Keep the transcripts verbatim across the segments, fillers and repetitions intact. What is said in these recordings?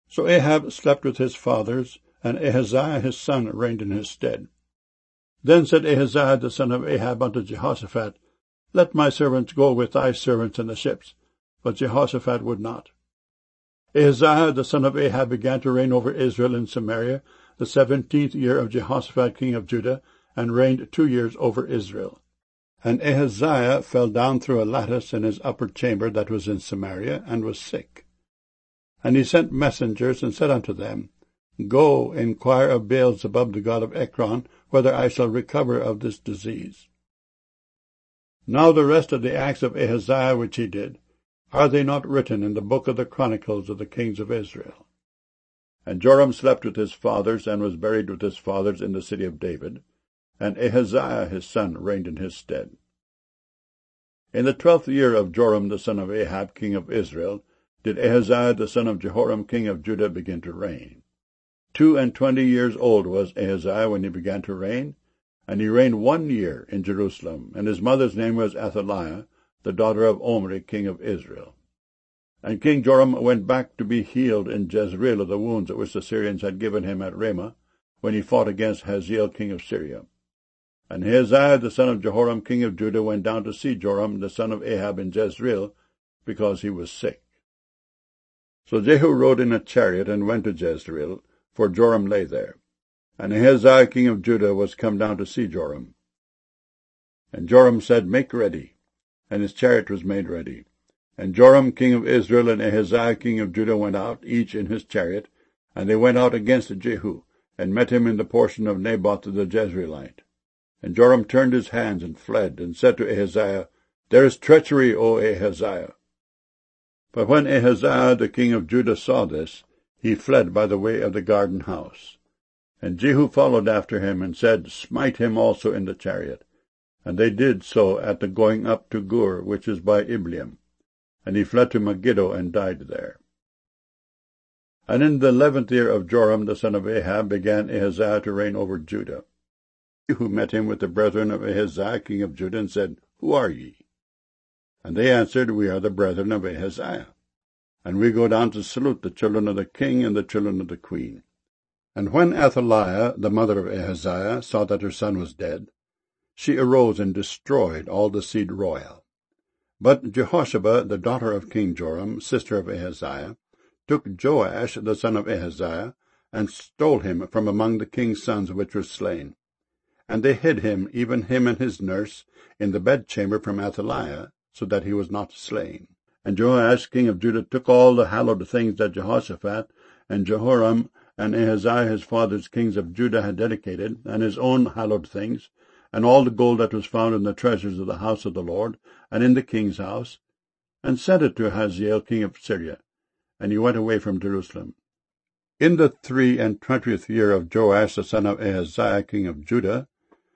So Ahab slept with his fathers, and Ahaziah his son reigned in his stead. Then said Ahaziah the son of Ahab unto Jehoshaphat, Let my servants go with thy servants in the ships. But Jehoshaphat would not. Ahaziah the son of Ahab began to reign over Israel in Samaria the seventeenth year of Jehoshaphat king of Judah, and reigned two years over Israel. And Ahaziah fell down through a lattice in his upper chamber that was in Samaria, and was sick. And he sent messengers, and said unto them, Go, inquire of Beelzebub the god of Ekron, whether I shall recover of this disease. Now the rest of the acts of Ahaziah which he did, are they not written in the book of the Chronicles of the kings of Israel? And Joram slept with his fathers, and was buried with his fathers in the city of David, and Ahaziah his son reigned in his stead. In the twelfth year of Joram the son of Ahab king of Israel, did Ahaziah the son of Jehoram king of Judah begin to reign. Two and twenty years old was Ahaziah when he began to reign, and he reigned one year in Jerusalem, and his mother's name was Athaliah, the daughter of Omri king of Israel. And King Joram went back to be healed in Jezreel of the wounds which the Syrians had given him at Ramah, when he fought against Hazael king of Syria. And Ahaziah the son of Jehoram king of Judah went down to see Joram the son of Ahab in Jezreel, because he was sick. So Jehu rode in a chariot and went to Jezreel, for Joram lay there. And Ahaziah king of Judah was come down to see Joram. And Joram said, Make ready. And his chariot was made ready. And Joram king of Israel and Ahaziah king of Judah went out, each in his chariot, and they went out against Jehu, and met him in the portion of Naboth the Jezreelite. And Joram turned his hands and fled, and said to Ahaziah, There is treachery, O Ahaziah. But when Ahaziah the king of Judah saw this, he fled by the way of the garden house. And Jehu followed after him, and said, Smite him also in the chariot. And they did so at the going up to Gur, which is by Ibleam. And he fled to Megiddo, and died there. And in the eleventh year of Joram the son of Ahab began Ahaziah to reign over Judah. Jehu met him with the brethren of Ahaziah king of Judah, and said, Who are ye? And they answered, We are the brethren of Ahaziah. And we go down to salute the children of the king and the children of the queen. And when Athaliah, the mother of Ahaziah, saw that her son was dead, she arose and destroyed all the seed royal. But Jehosheba, the daughter of King Joram, sister of Ahaziah, took Joash the son of Ahaziah, and stole him from among the king's sons which were slain. And they hid him, even him and his nurse, in the bedchamber from Athaliah, so that he was not slain. And Joash king of Judah took all the hallowed things that Jehoshaphat and Jehoram and Ahaziah his fathers kings of Judah had dedicated, and his own hallowed things, and all the gold that was found in the treasures of the house of the Lord, and in the king's house, and sent it to Hazael king of Syria, and he went away from Jerusalem. In the three and twentieth year of Joash the son of Ahaziah king of Judah,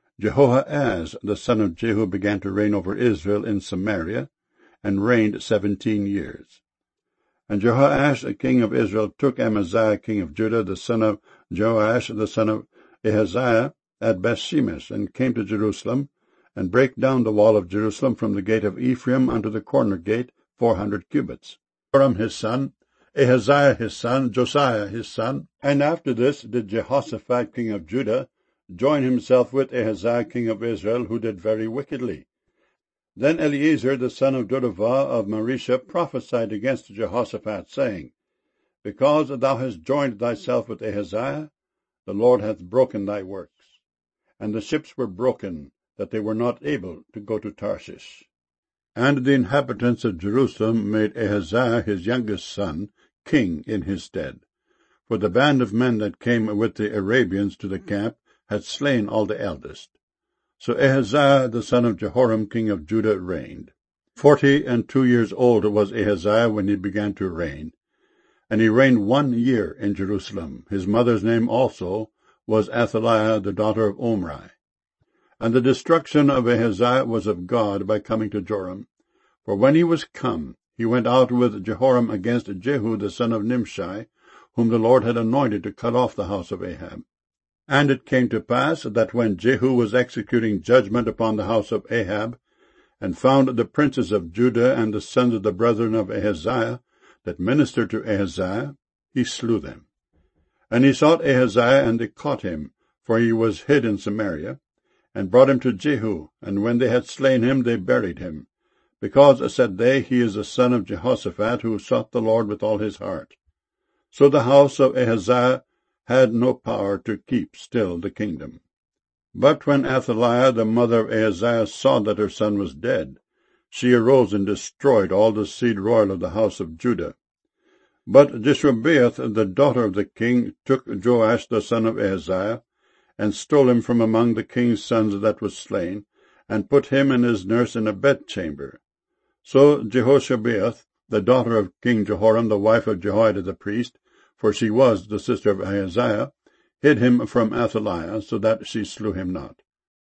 Jehoahaz the son of Jehu began to reign over Israel in Samaria, and reigned seventeen years. And Jehoash king of Israel took Amaziah king of Judah the son of Joash the son of Ahaziah at Bethshemesh, and came to Jerusalem, and brake down the wall of Jerusalem from the gate of Ephraim unto the corner gate four hundred cubits. Joram his son, Ahaziah his son, Josiah his son. And after this did Jehoshaphat king of Judah join himself with Ahaziah king of Israel, who did very wickedly. Then Eliezer the son of Dodavah of Marisha prophesied against Jehoshaphat, saying, Because thou hast joined thyself with Ahaziah, the Lord hath broken thy works. And the ships were broken, that they were not able to go to Tarshish. And the inhabitants of Jerusalem made Ahaziah his youngest son king in his stead. For the band of men that came with the Arabians to the camp had slain all the eldest. So Ahaziah the son of Jehoram king of Judah reigned. Forty and two years old was Ahaziah when he began to reign, and he reigned one year in Jerusalem. His mother's name also was Athaliah the daughter of Omri. And the destruction of Ahaziah was of God by coming to Joram. For when he was come, he went out with Jehoram against Jehu the son of Nimshi, whom the Lord had anointed to cut off the house of Ahab. And it came to pass that when Jehu was executing judgment upon the house of Ahab, and found the princes of Judah and the sons of the brethren of Ahaziah that ministered to Ahaziah, he slew them. And he sought Ahaziah, and they caught him, for he was hid in Samaria, and brought him to Jehu. And when they had slain him, they buried him, because, said they, he is the son of Jehoshaphat, who sought the Lord with all his heart. So the house of Ahaziah had no power to keep still the kingdom. But when Athaliah, the mother of Ahaziah, saw that her son was dead, she arose and destroyed all the seed royal of the house of Judah. But Jeshobeath, the daughter of the king, took Joash the son of Ahaziah, and stole him from among the king's sons that was slain, and put him and his nurse in a bedchamber. So Jehoshabeath, the daughter of King Jehoram, the wife of Jehoiada the priest, for she was the sister of Ahaziah, hid him from Athaliah, so that she slew him not.